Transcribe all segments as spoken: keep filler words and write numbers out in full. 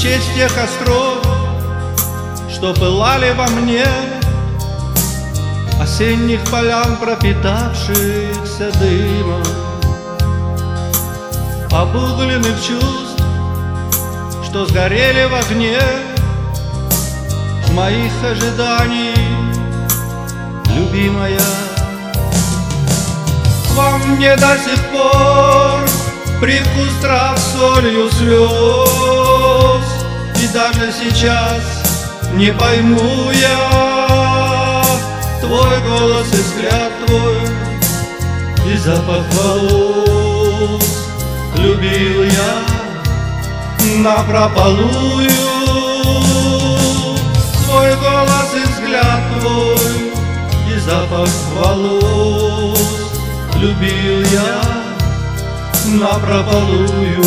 честь тех костров, что пылали во мне, осенних полян, пропитавшихся дымом, обугленных чувств, что сгорели в огне моих ожиданий, любимая. Во мне до сих пор привкус трав солью слез, и даже сейчас не пойму я твой голос и взгляд твой, и запах волос. Любил я напропалую твой голос и взгляд твой, и запах волос. Любил я напропалую.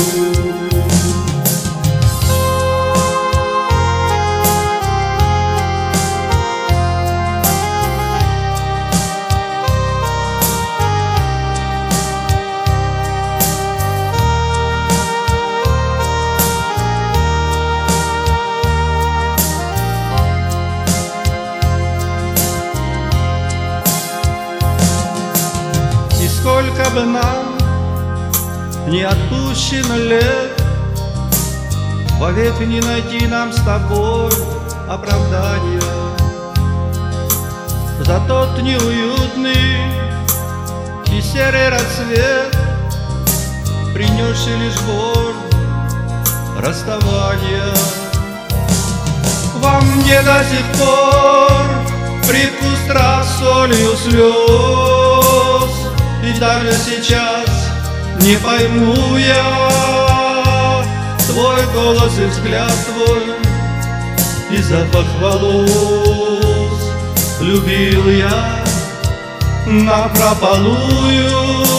Сколько бы нам не отпущено лет, вовек не найти нам с тобой оправдания за тот неуютный и серый рассвет, принесший лишь боль расставания. Во мне до сих пор привкус трав солью слез, и даже сейчас не пойму я твой голос и взгляд твой, и запах волос. Любил я напропалую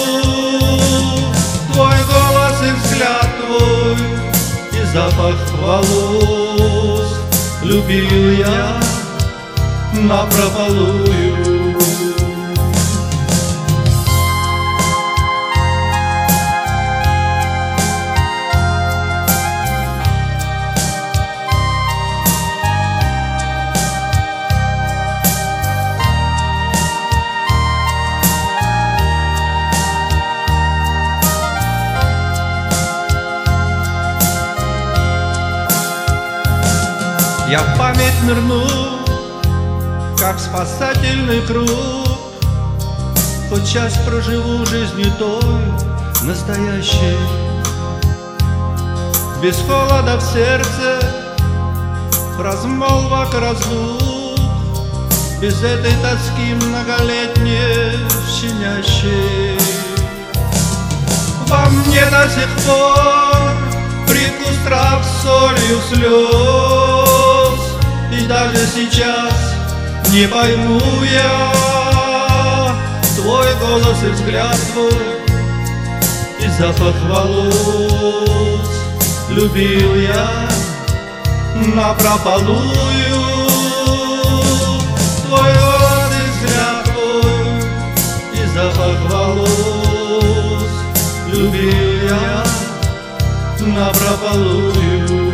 твой голос и взгляд твой, и запах волос. Любил я напропалую. Я в память нырну, как спасательный круг, хоть час проживу жизнью той настоящей, без холода в сердце, размолвок, разлук, без этой тоски многолетней щемящей. Во мне до сих пор привкус трав солью слез, и даже сейчас не пойму я твой голос и взгляд твой, и запах волос. Любил я напропалую твой голос и взгляд твой, и запах волос. Любил я напропалую.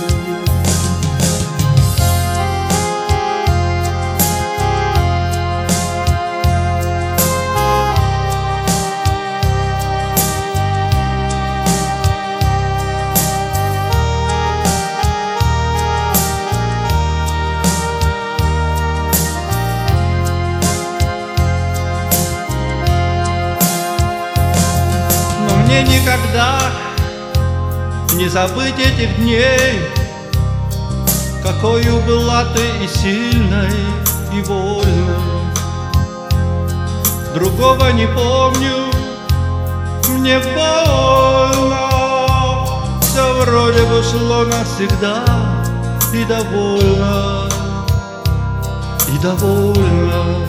Мне никогда не забыть этих дней, какою была ты и сильной, и вольной. Другого не помню, мне больно, все вроде бы шло навсегда, и довольно, и довольно.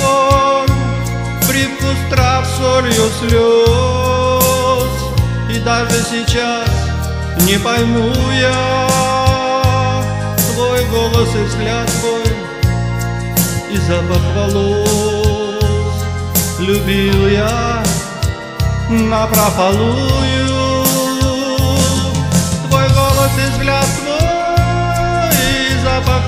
твой, привкус трав солью слез. И даже сейчас не пойму я твой голос и взгляд твой, и запах волос. Любил я напропалую твой голос и взгляд твой, и запах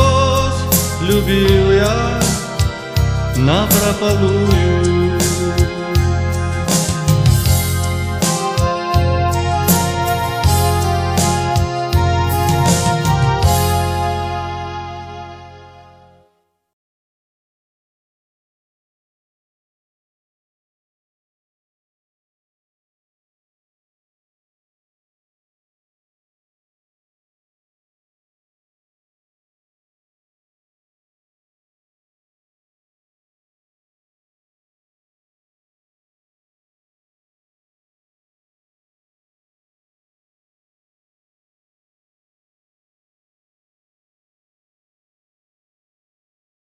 волос. Любил я напропалую.